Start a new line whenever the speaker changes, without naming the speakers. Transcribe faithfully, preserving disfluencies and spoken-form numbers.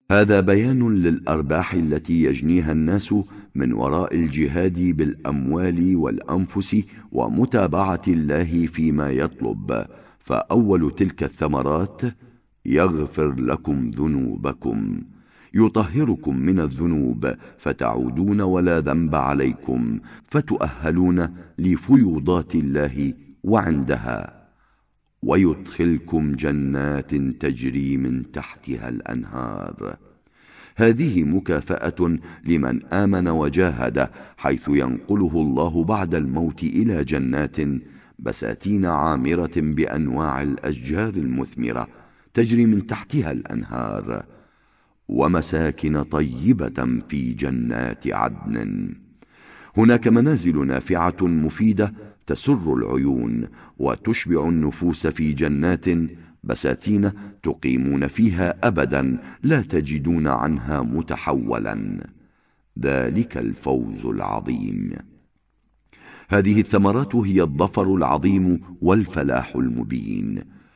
هذا بيان للأرباح التي يجنيها الناس من وراء الجهاد بالأموال والأنفس ومتابعة الله فيما يطلب. فأول تلك الثمرات: يغفر لكم ذنوبكم، يطهركم من الذنوب فتعودون ولا ذنب عليكم، فتؤهلون لفيوضات الله وعندها، ويدخلكم جنات تجري من تحتها الأنهار. هذه مكافأة لمن آمن وجاهد، حيث ينقله الله بعد الموت إلى جنات بساتين عامرة بأنواع الأشجار المثمرة تجري من تحتها الأنهار، ومساكن طيبة في جنات عدن. هناك منازل نافعة مفيدة تسر العيون وتشبع النفوس في جنات بساتين تقيمون فيها أبدا لا تجدون عنها متحولا. ذلك الفوز العظيم. هذه الثمرات هي الظفر العظيم والفلاح المبين.